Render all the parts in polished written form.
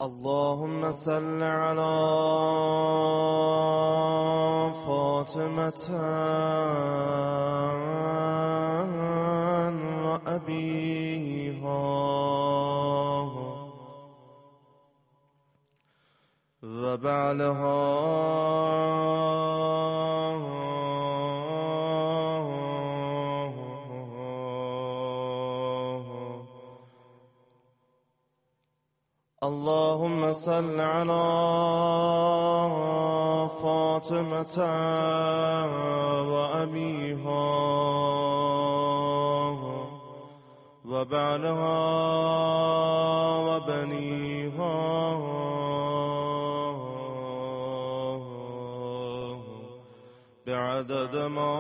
اللهم صل على فاطمة وأبيها وبعلها اللهم صل على فاطمة وأبيها وبعلها وبنيها بعدد ما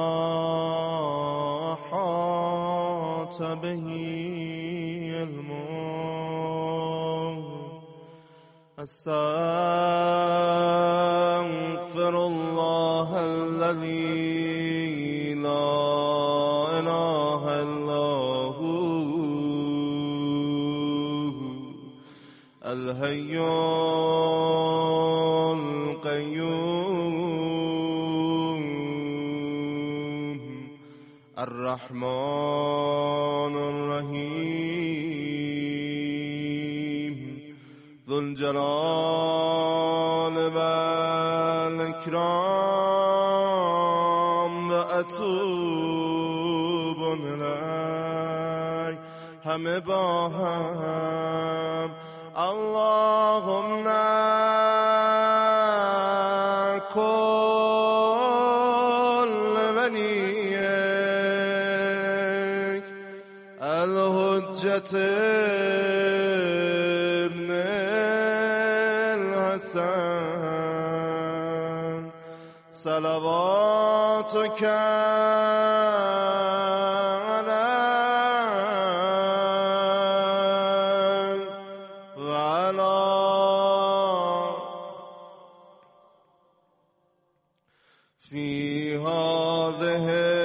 أحاط به علمه. أستغفر الله الذي لا إله إلا هو الحي القيوم الرحمن الرحيم ذو الجلال والإكرام وأتوب إليك. همه با هم اللهم كل وليك الحجة ابن الحسن صلواتك عليه وعلى في هذه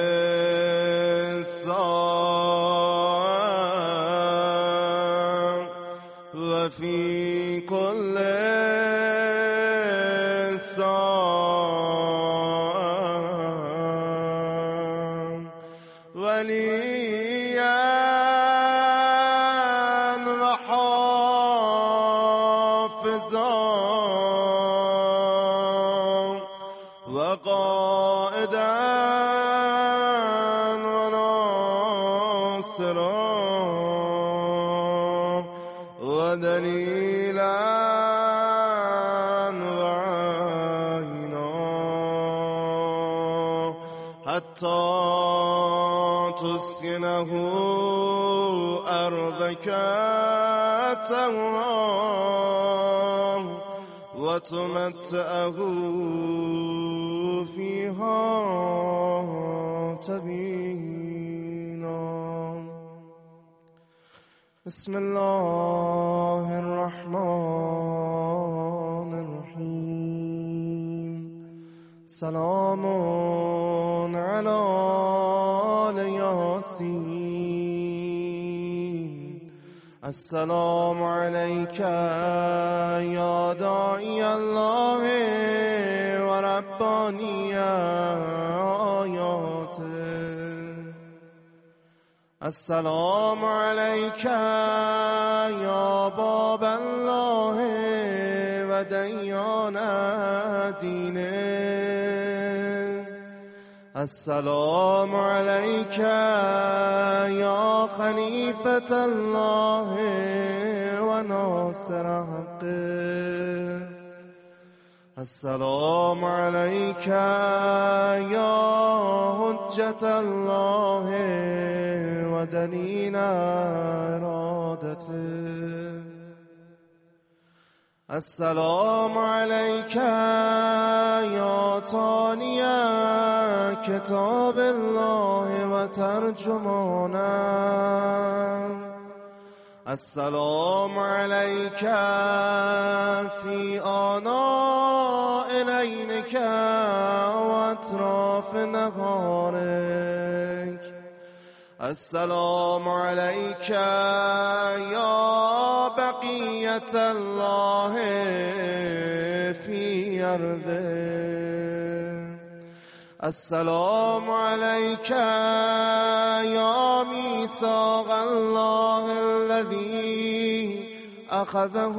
الساعة وفي كل ساعة وليا وحافظا وقائدا وناصرا ودليلا وعينا حتى تسكنه أرضك تهواه وتمتعه فيها تبينا. بسم الله الرحمن الرحيم. سلام على ياسين. السلام عليك يا داعي الله ورباني آياته. السلام عليك يا باب الله وديان دينه. السلام عليك يا خليفة الله وناصر حقه. السلام عليك يا حجة الله ودليل إرادته. السلام عليك يا تالي كتاب الله وترجمانه. السلام عليك في آناء ليلك وأطراف نهارك. السلام عليك يا بقية الله في أرضه. السلام عليك يا ميثاق الله الذي أخذه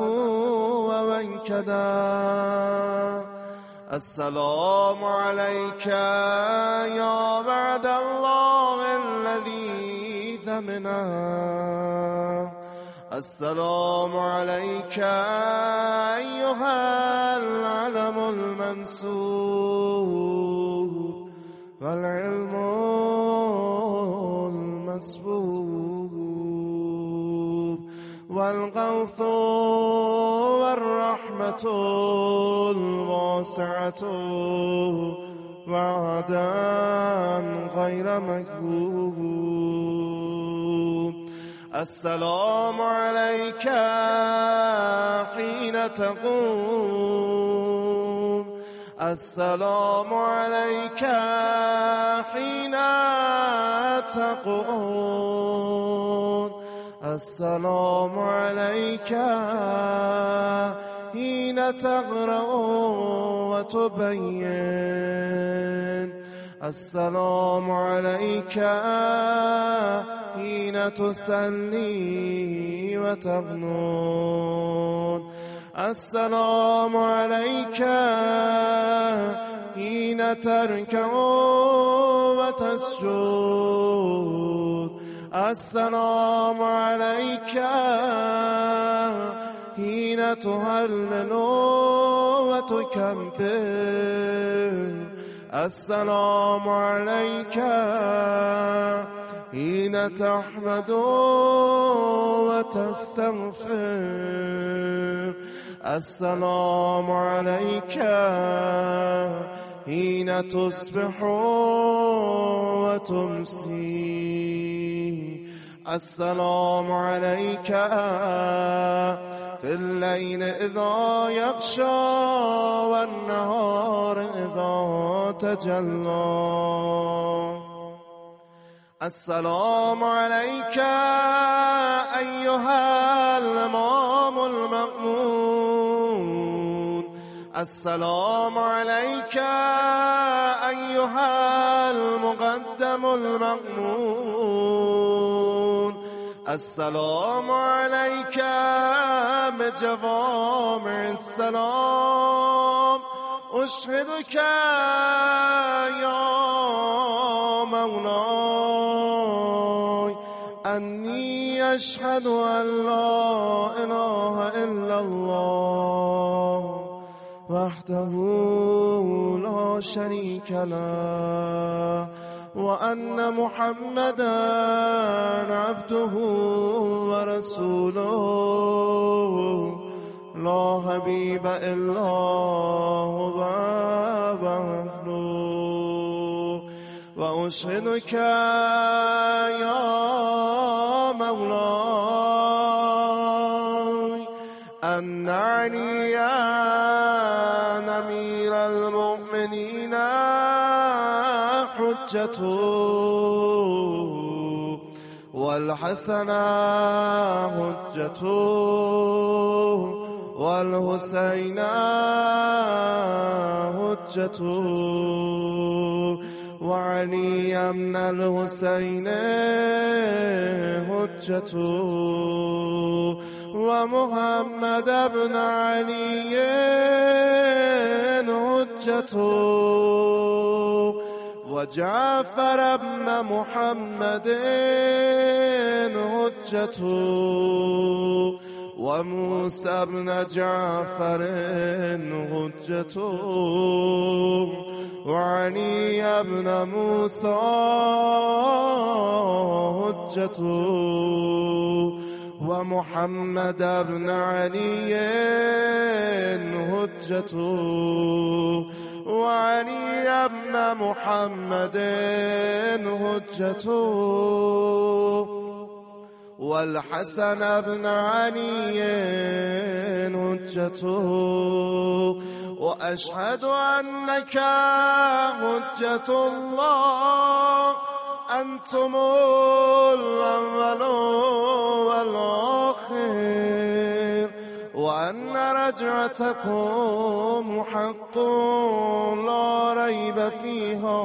ووكده. السلام عليك يا وعد الله الذي ثمنه. السلام عليك أيها العلم المنسوب والعلم المسبوب والغوث والرحمة الواسعة وعدا غير مكذوب. السلام عليك حين تقوم. السلام عليك حين تقوم. السلام عليك حين تقرأ وتبين. السلام عليك حين تسلي وتغنون. السلام عليك حين تركع وتسجد. السلام عليك حين تهلل وتكبر. السلام عليك حين تحمد وتستغفر. السلام عليك حين تصبح وتمسي. السلام عليك في الليل إذا يغشى والنهار إذا تجلى. السلام عليك أيها الإمام المأمون. السلام عليك أيها المقدم المأمون. السلام عليك بجوامع السلام. أشهدك يا مولاي أني أشهد أن لا إله إلا الله وحده لا شريك له وأن محمدا عبده ورسوله لا حبيب إلا هو وحده. وأشهدك يا مولاي أن عليا أمير المؤمنين حجته والحسن حجته والحسين حجته وعلي بن الحسين حجته ومحمد بن علي حجته وجعفر بن محمد حجته وموسى بن جعفر حجته وعلي بن موسى حجته ومحمد بن علي حجته وعلي بن محمد حجته والحسن بن علي حجته وأشهد أنك حجة الله أنتم الأول والآخر وأن رجعتكم حق لا ريب فيها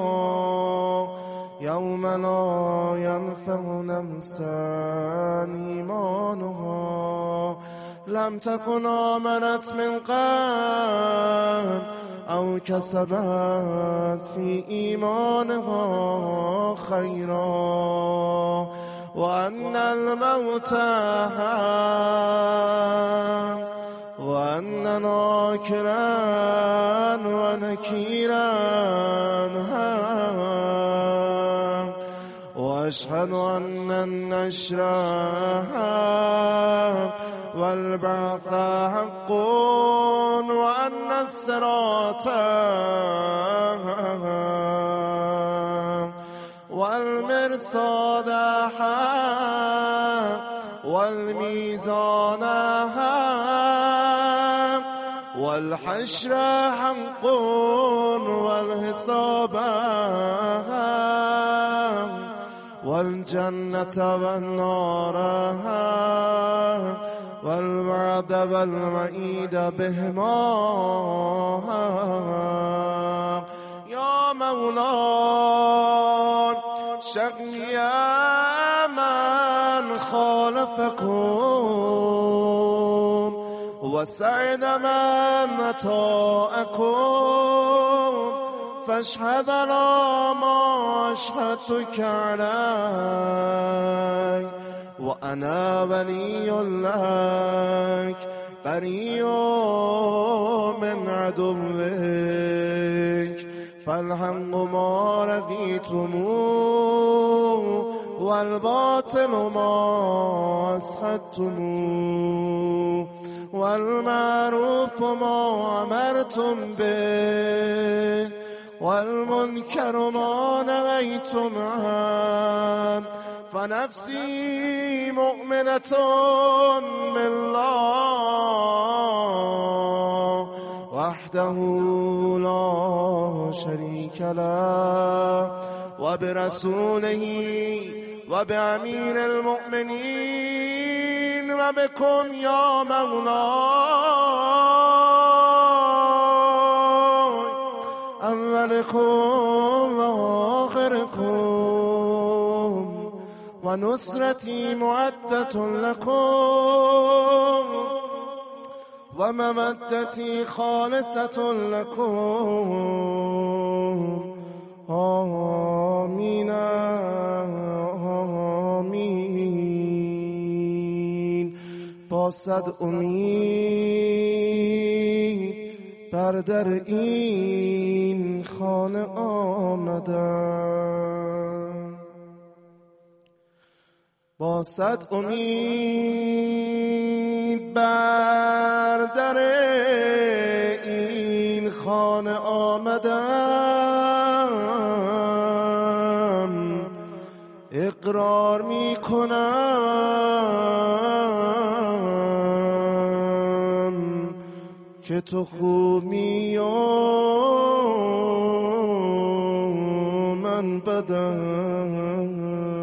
يوم لا ينفع نفسا إيمانها لم تكن آمنت من قبل أو كسبت في إيمانها خيرا وأن الموت وأن ناكرا ونكيرا وأشهد أن النشر والبعث حق وأن الصراط والمرصاد حق والميزان حق والحشر حق والحساب حق والجنة والنار والوعد والوعيد بهما يا مولاي شقي من خالفكم وسعد من أطاعكم فاشهد على ما أشهدتك علي وأنا ولي لك بريء من عدوك فالحق ما رضيتموه والباطل ما أسخطتموه والمعروف ما أمرتم به والمنكر ما نهيتم عنه فنفسي مؤمنة بالله وحده لا شريك له وبرسوله وبأمير المؤمنين وبكم يا مولاي أولكم وآخركم ونصرتي معدة لكم ومودتي خالصة لكم آمين آمین. با صد امید بر در این خانه آمدم، با صد امید بر در این خانه آمدم، اقرار می کنم که تو خوبی و من بدم،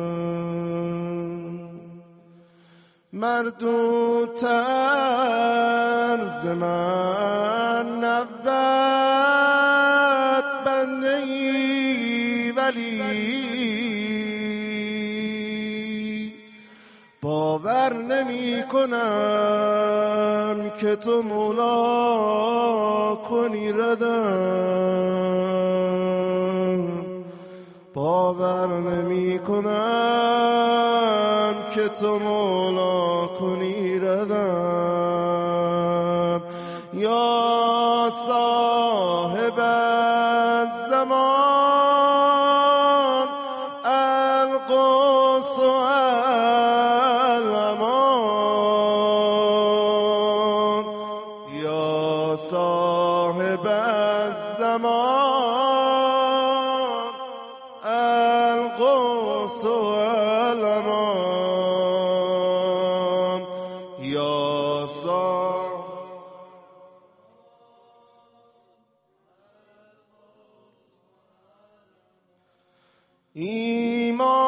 مردودتر ز من نبود بنده ای ولی باور نمی کنم که تو مولا کنی ردم، باور نمی کنم که تو مولا کنی ردم. یا صاحب الزمان القدس الامان، یا صاحب الزمان القدس الامان، یا صاحب ایمان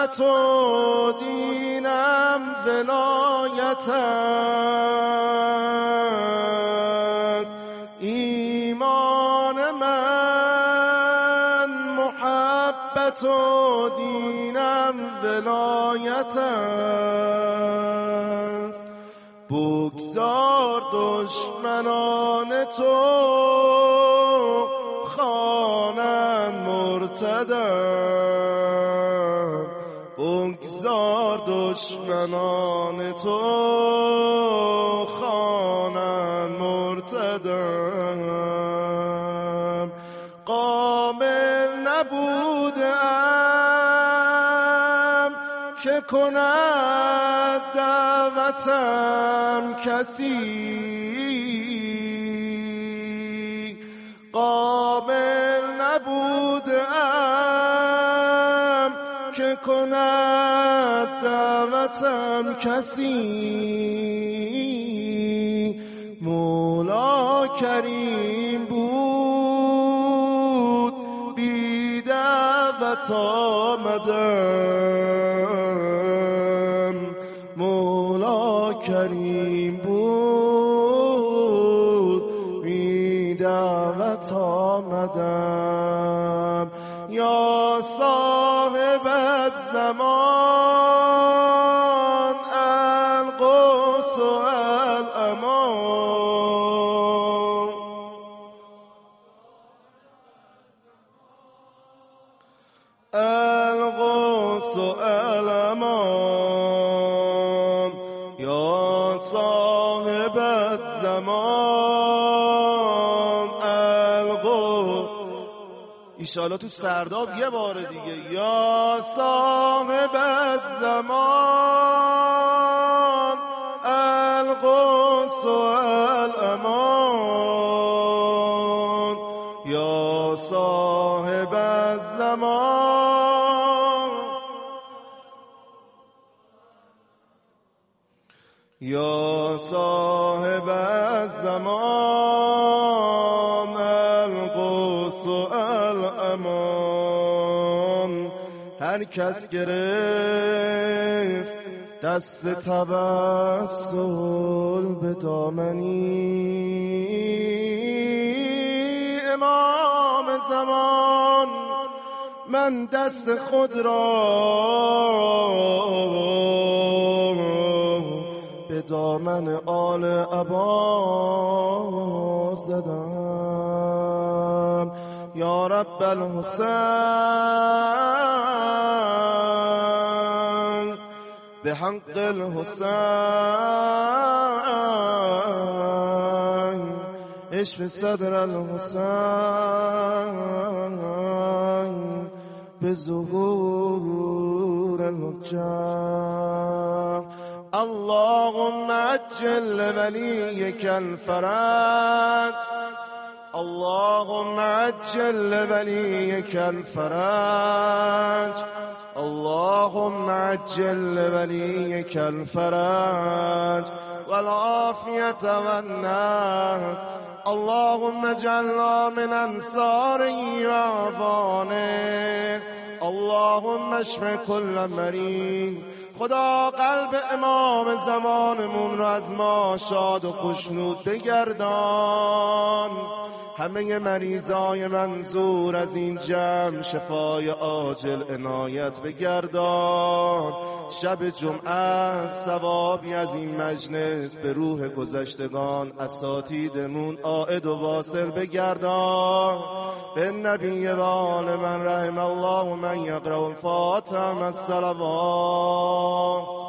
محبت و دینم ولایت است. ایمان من محبت و دینم ولایت است. بگذار دشمنان تو خوانند مرتدم، بگذار دشمنان تو خوانند مرتدم. قابل نبودم که کند دعوتم کسی، قابل نبودم که کند دعوتم کسی. مولا کریم بود بی دعوت آمدم، مولا کریم بود بی دعوت آمدم. یا صاحب الزمان القدس و الامان، القدس و الامان. یا صاحب الزمان القدس. ایشالا تو سرداب یه بار دیگه. یا صاحب الزمان القدس و الامان. یا صاحب الزمان، یا صاحب الزمان القدس و الامان. هر کس گرفت دست توسل به دامنی امام زمان، من دست خود را به دامن آل عبا زدم. یا رب الحسین به حق الحسین اشف صدر الحسین به ظهور الحجة. اللهم عجل وليك الفرج، اللهم عجل وليك الفرج، اللهم عجل وليك الفرج والعافية والناس. اللهم اجعلنا من انصاره وعوانه. اللهم اشف كل مريض. خدا قلب امام زمانمون رو از ما شاد و خوشنود بگردان. همه مریضای منظور از این جمع شفای عاجل عنایت بگردان. شب جمعه ثوابی از این مجلس به روح گذشتگان اساتیدمون عائد و واصل بگردان. به نبی و آل من رحم الله من یقرأ الفاتحه الصلوات.